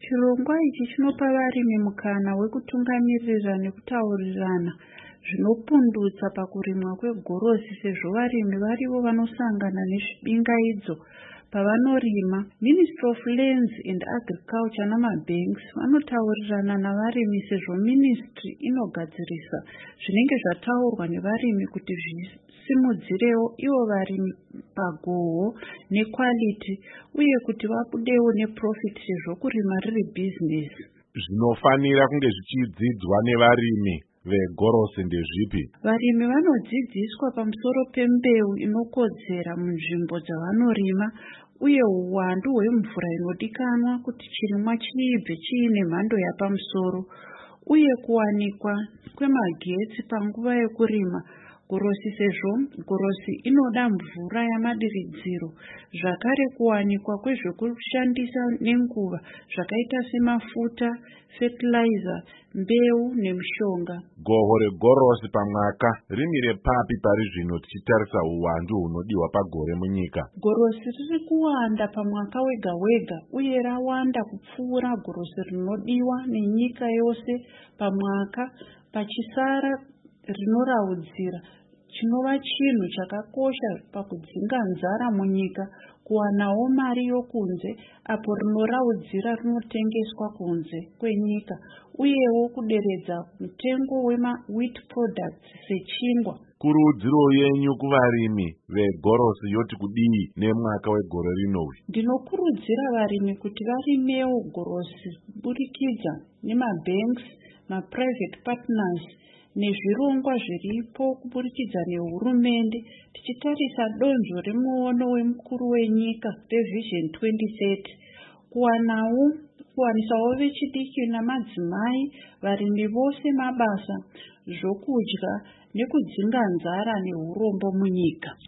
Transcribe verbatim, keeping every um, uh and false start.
Chirongwa ichi chinopa varimi mukana wekutungamirira nekutaurirana zvinopundutsa pakurimwa kwegorosi, sezvo varimi varivo vanosangana nezvibingaidzo pavanorima. Ministry of Lands and Agriculture namabanks vanotaurirana navarimi, sezvo ministry inogadzirisa zvinenge zvataurwa nevarimi kuti zvisimudzirewo ivo varimi pagohwo nequality, uye kuti vabudewo neprofit, sezvo kurima riri business. Zvinofanira kunge zvichidzidzwa nevarimi vegorosi ndezvipi? Varimi vanodzidziswa pamusoro pembeu inokodzera munzvimbo dzavanorima, uye uwandu hwemvura inodikanwa kuti chirimwa chiibve chiine mhando yapamusoro, uye kuwanikwa kwemagetsi panguva yekurima gorosi, sezvo gorosi inoda mvura yamadiridziro. Zvakare kuwanikwa kwezvekushandisa nenguva zvakaita semafuta, fertilizer, mbeu nemishonga. Gohwo regorosi pamwaka rimire papi pari zvino tichitarisa uwandu hunodiwa pagore munyika? Gorosi riri kuwanda pamwaka wega wega, uye rawanda kupfuura gorosi rinodiwa nenyika yose pamwaka, pachisara rinoraudzira, chinova chinhu chakakosha pakudzinga nzara munyika, kuwanawo mari yokunze apo rinoraudzira rinotengeswa kunze kwenyika, uyewo kuderedza mutengo wema-wheat products sechingwa. Kurudziro yenyu kuvarimi vegorosi yoti kudii nemwaka wegore rinowi? Ndinokurudzira varimi kuti varimewo gorosi kuburikidza nemabanks, ma-private partners nezvirongwa zviripo kuburikidza nehurumende, tichitarisa donzvo remuono wemukuru wenyika revision twenty thirty, kuwanawo kuwanisawo vechidiki namadzimai varimi vose mabasa, zvokudya nekudzinga nzara nehurombo munyika.